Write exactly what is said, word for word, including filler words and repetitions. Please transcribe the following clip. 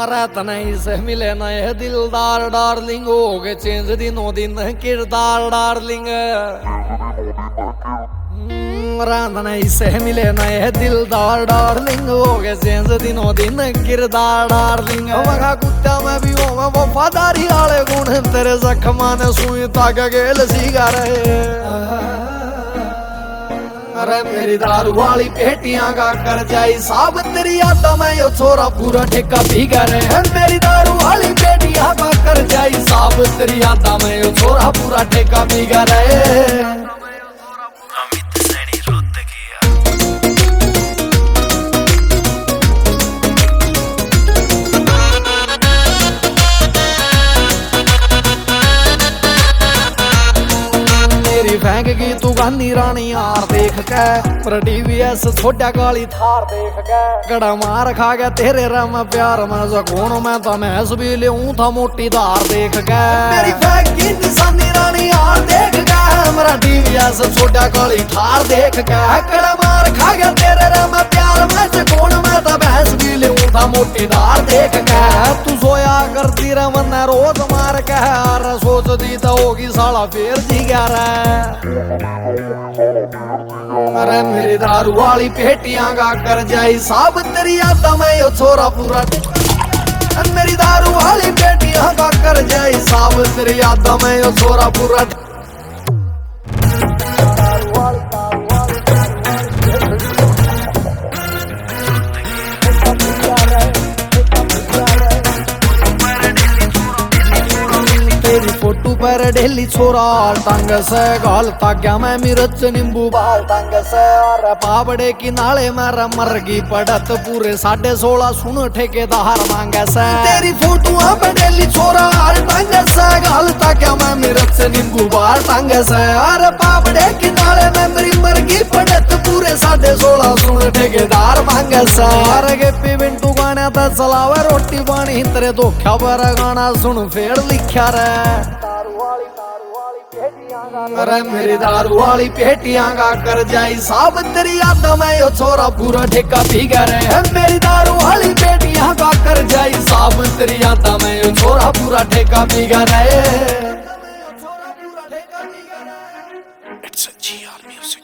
रात नहीं से मिले नए दिलदार डार्लिंग हो गए चेंज दिनों दिन किरदार डार्लिंग। रात नहीं से मिले नए दिलदार डार्लिंग हो गए चेंज दिनों दिन किरदार डार्लिंग। मगा कुत्ता मैं भी हूँ मैं वफादारी वाले गुण तेरे जख्मा ने सुई तक गेल सीगा रहे। अरे मेरी दारू वाली पेटियां का कर जाई साब तेरी याद में यो छोरा पूरा ठेका भीगा रहे हैं। मेरी दारू वाली पेटियां का कर जाई साब तेरी याद में यो छोरा पूरा ठेका भीगा रहे। फेंक की तू गानी रानी यार देख के पर टीवीएस छोटा काली थार देख के गड़ा मार खा गया तेरे रम प्यार में जगोन में तो मैं भी ले था मोटी धार देख के। मेरी फेंक की निशानी रानी यार देख के मेरा टीवीएस छोटा काली थार देख के गड़ा मार खा गया तेरे रम प्यार में जगोन में तो भैंस भी ले था मोटी धार देख के। तू सोया करती रमन रोज मार के सोच दी तो होगी साला फिर जी गया रे। अरे मेरी दारू वाली पेटियां का कर जाई साब तेरी याद में यो छोरा पूरा। मेरी दारू वाली पेटियां का कर जाई साब तेरी याद में यो छोरा पूरा। तेरी फोटो पर डेली छोरा टंग से गाल ताग्या मैं मिर्च नींबू बाल टंग से और पावड़े की नाले मेरा मरगी पड़त पूरे साढ़े सोलह सुन ठेकेदार मांगे से। तेरी फोटो पर डेली छोरा टंग से गाल ताग्या मैं मिर्च नींबू बाल टंग से और पावड़े की नाले में मेरी मरगी पड़त पूरे साढ़े सोलह सुन ठेकेदार मांगे से। और गेपी बिंटू गाने तो चलावे रोटी पानी तेरे धोखा पर गाना सुन फेर लिखा रे। अरे मेरी दारू वाली पेटियां का कर जाई साब तेरी याद में यो छोरा पूरा ठेका भीगा रहे हैं। मेरी दारू वाली पेटियां का कर जाई साब तेरी याद में यो छोरा पूरा ठेका भीगा रहे। It's a G R music.